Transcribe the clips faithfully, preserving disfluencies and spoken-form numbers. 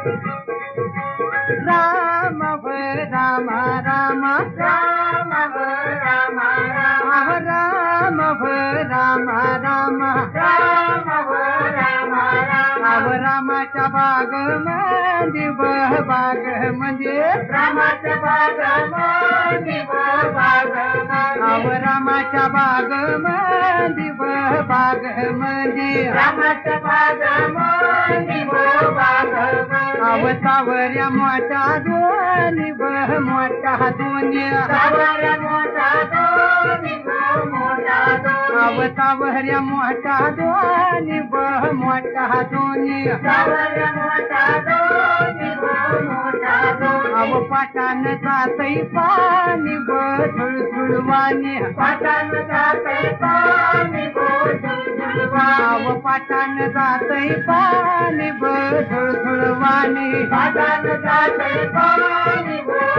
राम व राम राम राम व राम राम राम व राम राम राम व राम राम अव रामाच्या बाग मध्ये बाग म्हणजे रामाच्या बाग मध्ये बाग अव रामाच्या बाग मध्ये बाग म्हणजे रामाच्या बाग मध्ये बाग अव सावऱ्या मोठ्या दोन्ही मोठ्या दोन्ही सावऱ्या मोठा दोन्ही मोठा अव सावऱ्या मोठ्या दोन्ही मोठ्या दोन्ही सावऱ्या मोठा दोन्ही मोठा अव पाटान जातई पाणी बळ सुळवानी पाटान जाते पाणी अव पाटान जातई पाणी बळ सुळवानी पाटान जाते पाणी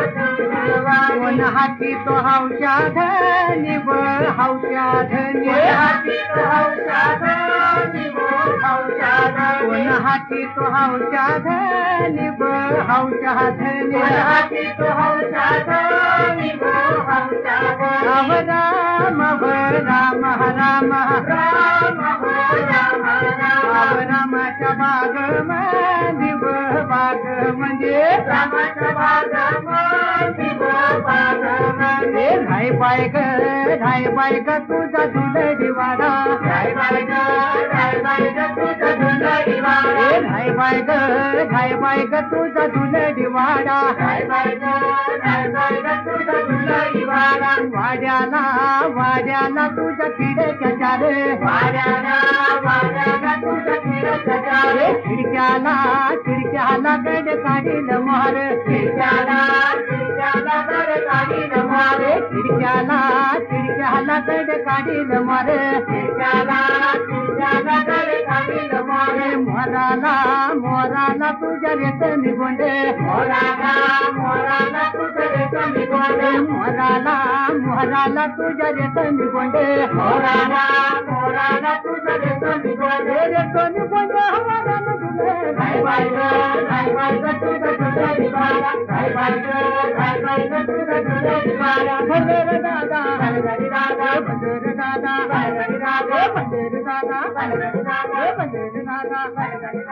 कोण हाती तो हौशा धनी बळ हौशा धनी हाती तो हौशा धनी हौशा कोण हाती तो हौशा धनी बळ हौशा धनी हाती तो हौशा धनी हौशा अव राम व राम राम राम व राम अव रामाच्या बाग मध्ये बाग म्हणजे रामाच्या बाग मध्ये बाग रे ढाई बाय ग ढाई बाय ग तुझा धुंदडी वाडा ढाई बाय ग ढाई बाय ग तुझा धुंदडी वाडा रे ढाई बाय ग ढाई बाय ग तुझा धुंदडी वाडा ढाई बाय ग ढाई बाय ग तुझा धुंदडी वाडा वाड्याला वाड्याला तुझ्या खिडक्या चार वाड्याला वाड्याला तुझा खिडक्या चार खिडक्याला खिडक्याला गड काढील मोहर खिडक्याला खिडक्याला गड काढील मोहर खिडक्याला खिडक्याला गड काढील मोहर खिडक्याला खिडक्याला गड काढील मोहर मोराला मोराला तुझ्या रेतनी गोंडे मोराला मोराला तुझा रेतनी गोंडे मोराला मोराला तुझ्या रेतनी गोंडे मोराला मोराला तुझा रेतनी गोंडे रेतनी गोंडे हवाला तुझे ढाई बाय ग ढाई बाय ग तुझा धुंदडी वाडा ढाई बाय ग ढाई बाय ग तुझा धुंदडी वाडा भंडर दादा गणगणी दादा भंडर दादा गणगणी दादा भंडर दादा गणगणी दादा भंडर दादा गणगणी